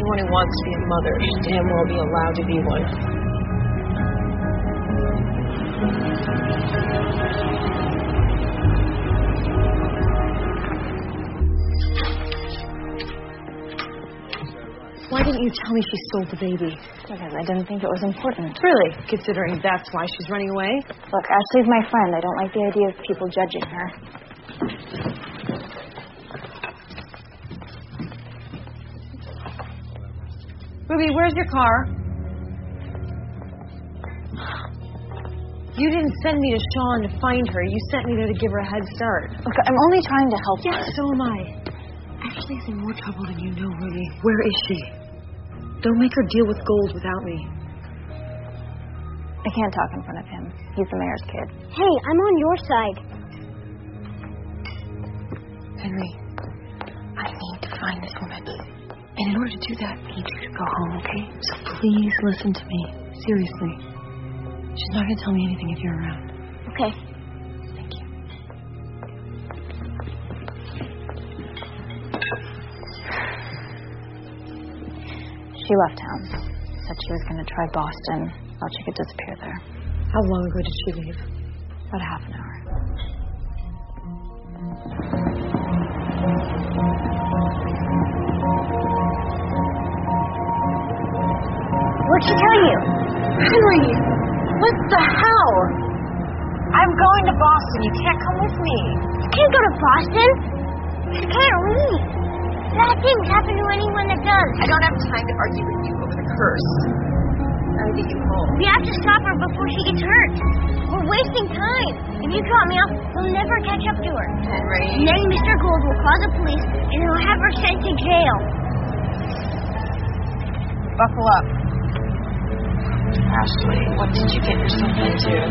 Anyone who wants to be a mother should damn well be allowed to be one. Why didn't you tell me she stole the baby? Because I didn't think it was important. Really? Considering that's why she's running away? Look, Ashley's my friend. I don't like the idea of people judging her. Ruby, where's your car? You didn't send me to Sean to find her. You sent me there to give her a head start. Look, I'm only trying to help her. Yes, so am I. Ashley's in more trouble than you know, Ruby. Where is she? Don't make her deal with gold without me. I can't talk in front of him. He's the mayor's kid. Hey, I'm on your side. Henry, I need to find this woman. And in order to do that, I need you to go home, okay? So please listen to me. Seriously. She's not going to tell me anything if you're around. Okay. Thank you. She left town. Said she was going to try Boston. Thought she could disappear there. How long ago did she leave? About half an hour. What'd she tell you? Henry! What the hell? I'm going to Boston. You can't come with me. You can't go to Boston. You can't leave. Bad things happen to anyone that does. I don't have time to argue with you over the curse. I will get you home. We have to stop her before she gets hurt. We're wasting time. If you drop me off, we'll never catch up to her. Henry. And then Mr. Gold will call the police, and he'll have her sent to jail. Buckle up. Ashley, what did you get yourself into?